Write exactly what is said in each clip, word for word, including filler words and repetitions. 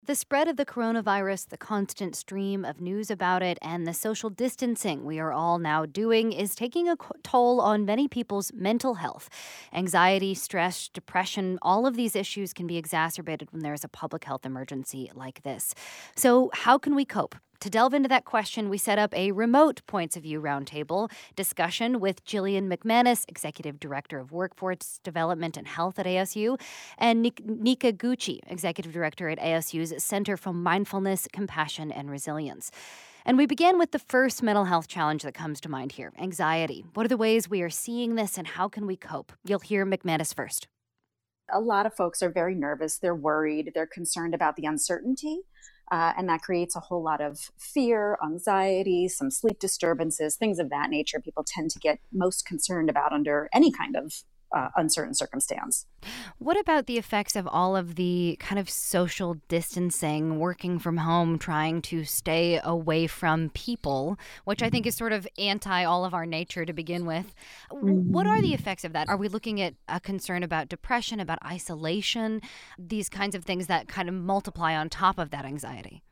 The spread of the coronavirus, the constant stream of news about it, and the social distancing we are all now doing is taking a co- toll on many people's mental health. Anxiety, stress, depression, all of these issues can be exacerbated when there's a public health emergency like this. So, how can we cope? To delve into that question, we set up a remote points of view roundtable discussion with Jillian McManus, Executive Director of Workforce Development and Health at A S U, and Nik- Nika Gucci, Executive Director at A S U's Center for Mindfulness, Compassion, and Resilience. And we began with the first mental health challenge that comes to mind here, anxiety. What are the ways we are seeing this and how can we cope? You'll hear McManus first. A lot of folks are very nervous. They're worried. They're concerned about the uncertainty. Uh, and that creates a whole lot of fear, anxiety, some sleep disturbances, things of that nature. People tend to get most concerned about under any kind of uh, uncertain circumstance. What about the effects of all of the kind of social distancing, working from home, trying to stay away from people, which I think is sort of anti all of our nature to begin with? What are the effects of that? Are we looking at a concern about depression, about isolation, these kinds of things that kind of multiply on top of that anxiety?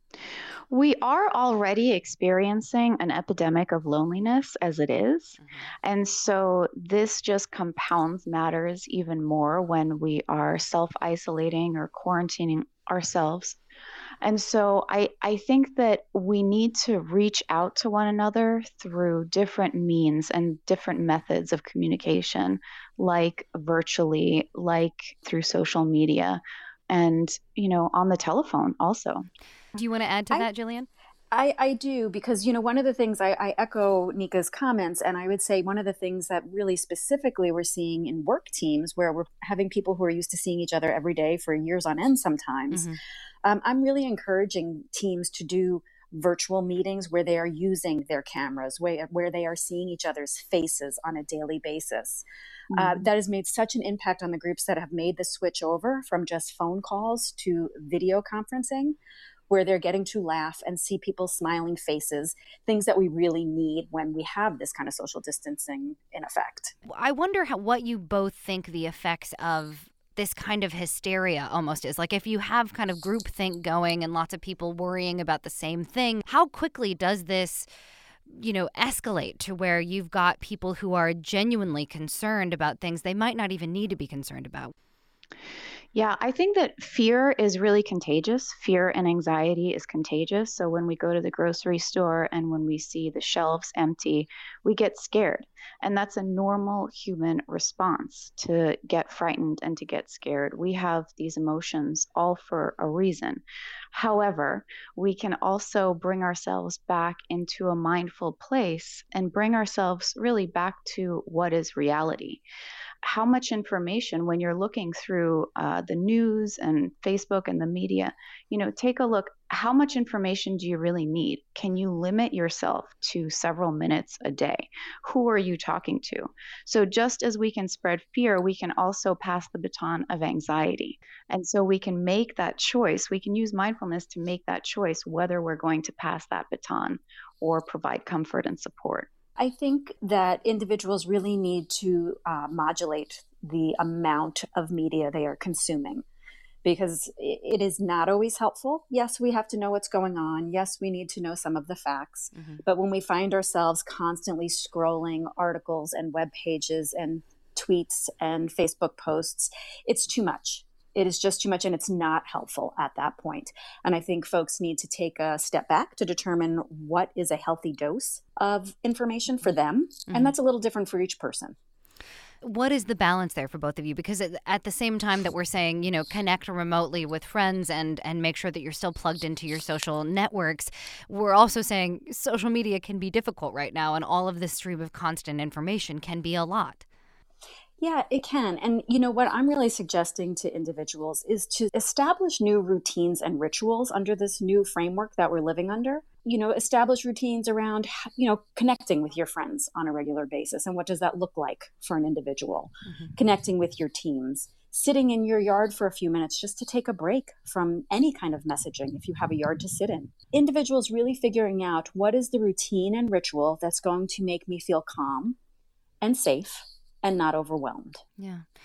We are already experiencing an epidemic of loneliness as it is. Mhm. And so this just compounds matters even more when we are self isolating or quarantining ourselves. And so I, I think that we need to reach out to one another through different means and different methods of communication, like virtually, like through social media, and, you know, on the telephone also. Do you want to add to I, that, Jillian? I, I do, because, you know, one of the things I, I echo Nika's comments, and I would say one of the things that really specifically we're seeing in work teams where we're having people who are used to seeing each other every day for years on end sometimes, Mm-hmm. um, I'm really encouraging teams to do virtual meetings where they are using their cameras, where, where they are seeing each other's faces on a daily basis. Uh, Mhm. that has made such an impact on the groups that have made the switch over from just phone calls to video conferencing, where they're getting to laugh and see people's smiling faces, things that we really need when we have this kind of social distancing in effect. I wonder how, what you both think the effects of this kind of hysteria almost is. Like if you have kind of groupthink going and lots of people worrying about the same thing, how quickly does this, you know, escalate to where you've got people who are genuinely concerned about things they might not even need to be concerned about? Yeah, I think that fear is really contagious. Fear and anxiety is contagious. So when we go to the grocery store and when we see the shelves empty, we get scared. And that's a normal human response to get frightened and to get scared. We have these emotions all for a reason. However, we can also bring ourselves back into a mindful place and bring ourselves really back to what is reality. How much information when you're looking through uh, the news and Facebook and the media, you know, take a look. How much information do you really need? Can you limit yourself to several minutes a day? Who are you talking to? So, just as we can spread fear, we can also pass the baton of anxiety. And so, we can make that choice. We can use mindfulness to make that choice whether we're going to pass that baton or provide comfort and support. I think that individuals really need to uh, modulate the amount of media they are consuming, because it is not always helpful. Yes, we have to know what's going on. Yes, we need to know some of the facts. Mm-hmm. But when we find ourselves constantly scrolling articles and web pages and tweets and Facebook posts, it's too much. It is just too much, and it's not helpful at that point. And I think folks need to take a step back to determine what is a healthy dose of information for them. Mm-hmm. And that's a little different for each person. What is the balance there for both of you? Because at at the same time that we're saying, you know, connect remotely with friends and and make sure that you're still plugged into your social networks, we're also saying social media can be difficult right now, and all of this stream of constant information can be a lot. Yeah, it can. And you know what I'm really suggesting to individuals is to establish new routines and rituals under this new framework that we're living under. You know, establish routines around, you know, connecting with your friends on a regular basis. And what does that look like for an individual? Mm-hmm. Connecting with your teams, sitting in your yard for a few minutes just to take a break from any kind of messaging if you have a yard to sit in. Individuals really figuring out what is the routine and ritual that's going to make me feel calm and safe and not overwhelmed. Yeah.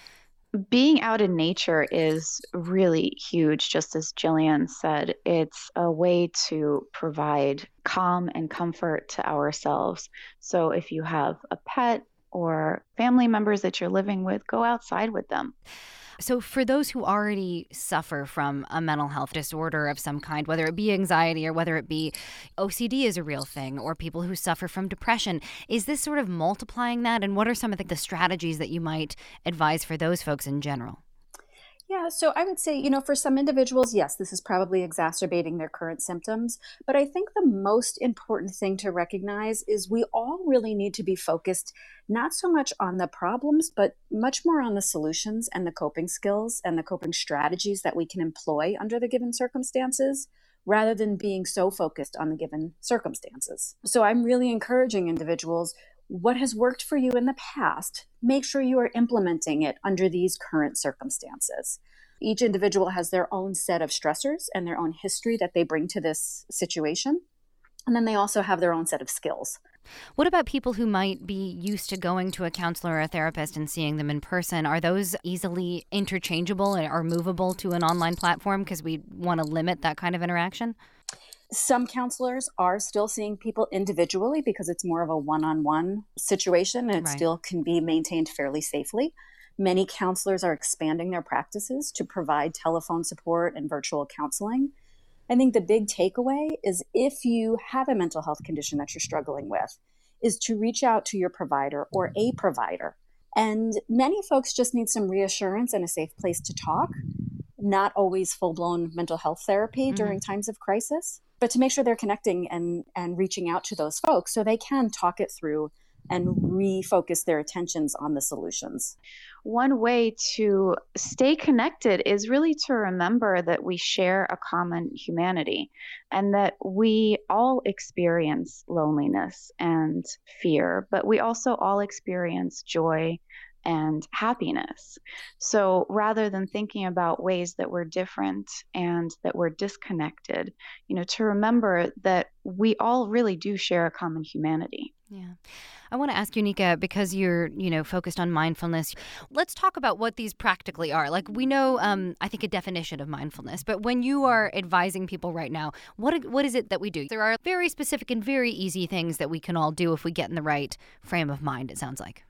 Being out in nature is really huge, just as Jillian said. It's a way to provide calm and comfort to ourselves. So if you have a pet or family members that you're living with, go outside with them. So, for those who already suffer from a mental health disorder of some kind, whether it be anxiety or whether it be O C D is a real thing, or people who suffer from depression, is this sort of multiplying that? And what are some of the, the strategies that you might advise for those folks in general? Yeah, so I would say, you know, for some individuals, yes, this is probably exacerbating their current symptoms. But I think the most important thing to recognize is we all really need to be focused not so much on the problems, but much more on the solutions and the coping skills and the coping strategies that we can employ under the given circumstances, rather than being so focused on the given circumstances. So I'm really encouraging individuals, what has worked for you in the past, make sure you are implementing it under these current circumstances. Each individual has their own set of stressors and their own history that they bring to this situation. And then they also have their own set of skills. What about people who might be used to going to a counselor or a therapist and seeing them in person? Are those easily interchangeable or movable to an online platform because we want to limit that kind of interaction? Some counselors are still seeing people individually because it's more of a one-on-one situation, and it Right. still can be maintained fairly safely. Many counselors are expanding their practices to provide telephone support and virtual counseling. I think the big takeaway is, if you have a mental health condition that you're struggling with, is to reach out to your provider or a provider. And many folks just need some reassurance and a safe place to talk, not always full-blown mental health therapy Mm-hmm. during times of crisis, but to make sure they're connecting and, and reaching out to those folks so they can talk it through and refocus their attentions on the solutions. One way to stay connected is really to remember that we share a common humanity and that we all experience loneliness and fear, but we also all experience joy and happiness. So rather than thinking about ways that we're different and that we're disconnected, you know, to remember that we all really do share a common humanity. Yeah. I want to ask you, Nika, because you're, you know, focused on mindfulness. Let's talk about what these practically are. Like, we know, um, I think, a definition of mindfulness, but when you are advising people right now, what what is it that we do? There are very specific and very easy things that we can all do if we get in the right frame of mind, it sounds like.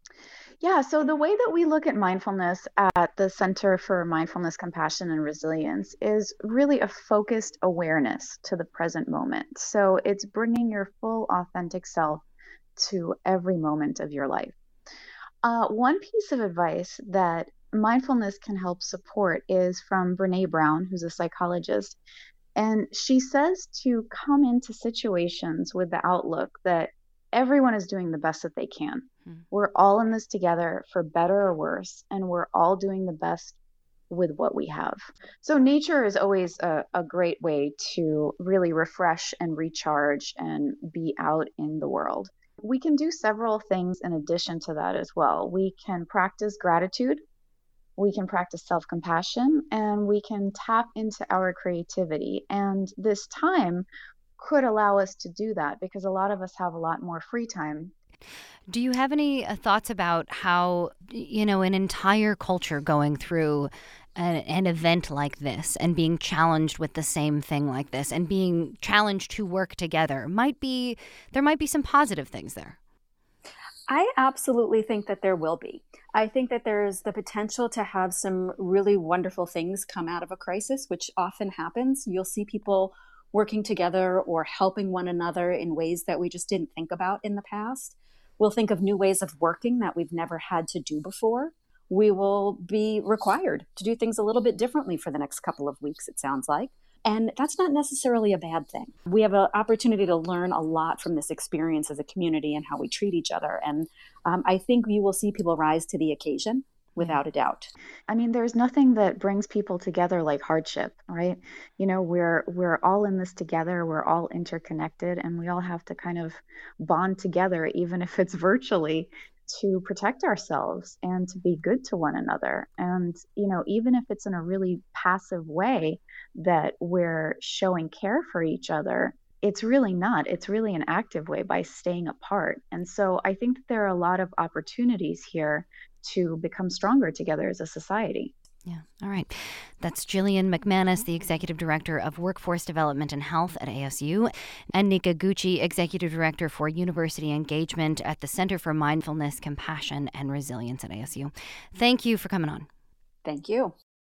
Yeah, so the way that we look at mindfulness at the Center for Mindfulness, Compassion, and Resilience is really a focused awareness to the present moment. So it's bringing your full authentic self to every moment of your life. Uh, one piece of advice that mindfulness can help support is from Brene Brown, who's a psychologist. And she says to come into situations with the outlook that everyone is doing the best that they can. Hmm. We're all in this together, for better or worse, and we're all doing the best with what we have. So nature is always a, a great way to really refresh and recharge and be out in the world. We can do several things in addition to that as well. We can practice gratitude, we can practice self-compassion, and we can tap into our creativity. And this time could allow us to do that because a lot of us have a lot more free time. Do you have any uh, thoughts about how, you know, an entire culture going through an, an event like this and being challenged with the same thing like this and being challenged to work together might be, there might be some positive things there? I absolutely think that there will be. I think that there's the potential to have some really wonderful things come out of a crisis, which often happens. You'll see people working together or helping one another in ways that we just didn't think about in the past. We'll think of new ways of working that we've never had to do before. We will be required to do things a little bit differently for the next couple of weeks, it sounds like. And that's not necessarily a bad thing. We have an opportunity to learn a lot from this experience as a community and how we treat each other. And um, I think you will see people rise to the occasion, without a doubt. I mean, there's nothing that brings people together like hardship, right? You know, we're we're all in this together, we're all interconnected, and we all have to kind of bond together, even if it's virtually, to protect ourselves and to be good to one another. And, you know, even if it's in a really passive way that we're showing care for each other, it's really not. It's really an active way by staying apart. And so I think that there are a lot of opportunities here to become stronger together as a society. Yeah. All right. That's Jillian McManus, the Executive Director of Workforce Development and Health at A S U, and Nika Gucci, Executive Director for University Engagement at the Center for Mindfulness, Compassion, and Resilience at A S U. Thank you for coming on. Thank you.